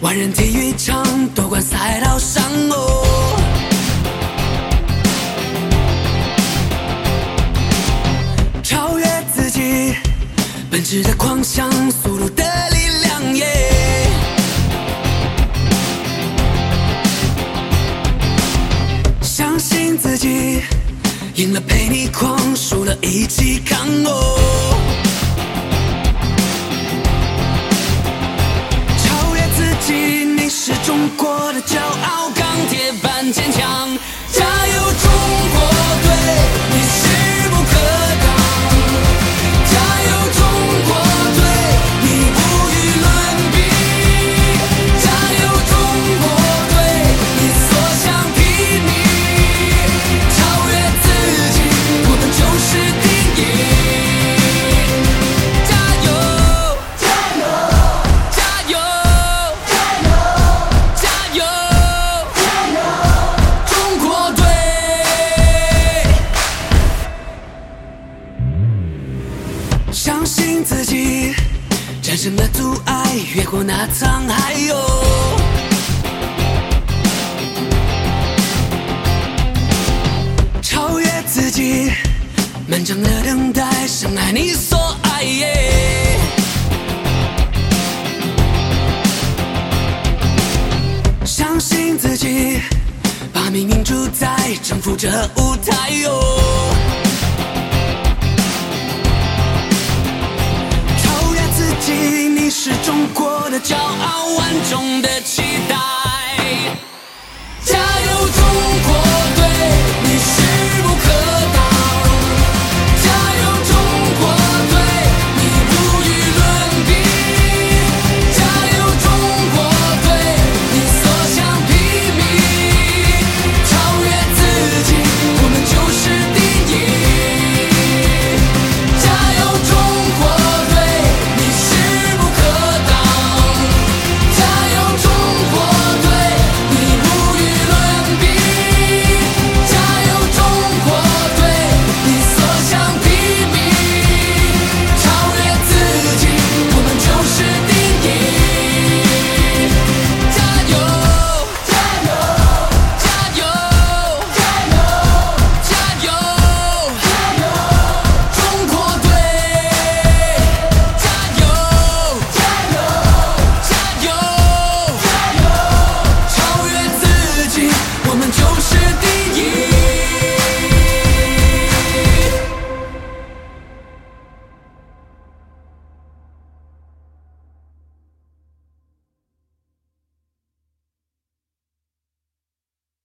万人体育场夺冠赛道上哦，超越自己，奔驰的狂想，速度的力量耶。相信自己，赢了陪你狂，输了一起扛哦。超越自己，你是中国的骄傲，钢铁般坚强，加油中国队，你势不可挡。加油中国队，你无与伦比。加油中国队，你所向披靡。超越自己，我们就是第一。加油！加油！加油！加油！加油！中国队！相信自己，战胜了阻碍，越过那沧海哟。超越自己，漫长的等待，深爱你所爱耶。相信自己，把命运主宰，征服这舞台哟。超越自己，你是中国的骄傲，万众的期待。